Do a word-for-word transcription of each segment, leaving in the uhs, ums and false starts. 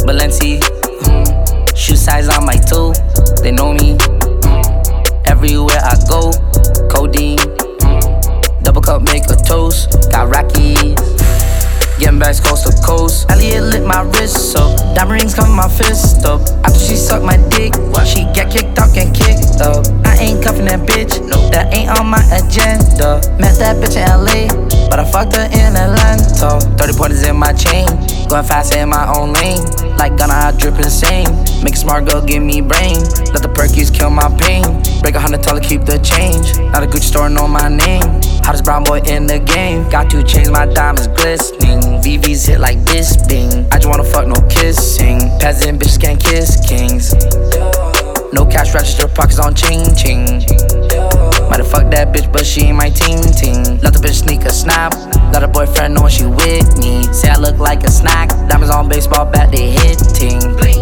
Balenci, shoe size on my toe. They know me. Everywhere I go, codeine. Double cup, make a toast. Got Rockies. Getting back coast to coast. Elliot lit my wrist up. Diamond rings come in my fist up. After she suck my dick, she get kicked out and kicked up. I ain't cuffing that bitch, no, that ain't on my agenda. Met that bitch in L A, but I fucked her in Atlanta. thirty pointers in my chain, going fast in my own lane. Like Gunna, I drip insane. Make a smart girl, give me brain. Let the perkies kill my pain. Break a hundred dollar, keep the change. Not a Gucci store, know my name. Hottest brown boy in the game. Got two chains, my diamonds glistening. V Vs hit like this, bing. I just wanna fuck, no kissing. Peasant bitches can't kiss kings. No cash register, pockets on ching ching. Might've fucked that bitch, but she ain't my ting ting. Let the bitch sneak a snap. Let her boyfriend know when she with me. Say I look like a snack. Diamonds on baseball bat, they hitting.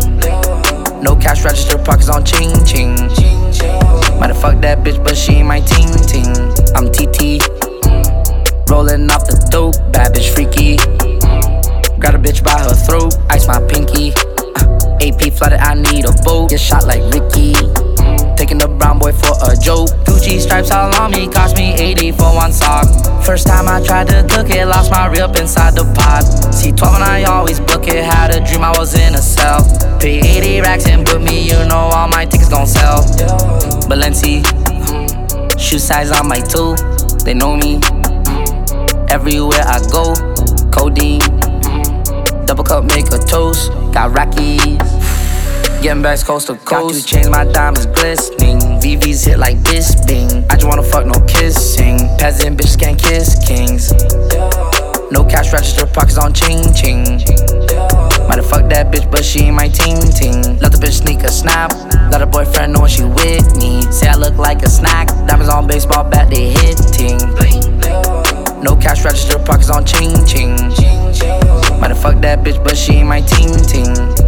No cash register, pockets on ching ching. Might've fucked that bitch, but she ain't my ting ting. I'm T T, rolling off the dope, bad bitch freaky. Grab a bitch by her throat, ice my pinky. uh, A P flooded, I need a boat. Get shot like Ricky, taking the brown boy for a joke. Gucci stripes all on me, cost me eighty for one sock. First time I tried to cook it, lost my rip inside the pot. C twelve and I always book it, had a dream I was in a cell. Pay eighty racks and book me, you know all my tickets gon' sell. Balenci, shoe size on my toe, they know me. Everywhere I go, codeine. Double cup, make a toast. Got Rockies. Getting back coast to coast. Got two chains, my diamonds glistening. V Vs hit like this, bing. I just wanna fuck, no kissing. Peasant bitches can't kiss kings. No cash register, pockets on ching ching. Might've fucked that bitch, but she ain't my ting ting. Let the bitch sneak a snap. Let her boyfriend know when she with me. Say I look like a snack. Diamonds on baseball bat, they hitting. No cash register, pockets on ching ching. Might've fucked that bitch, but she ain't my ting ting.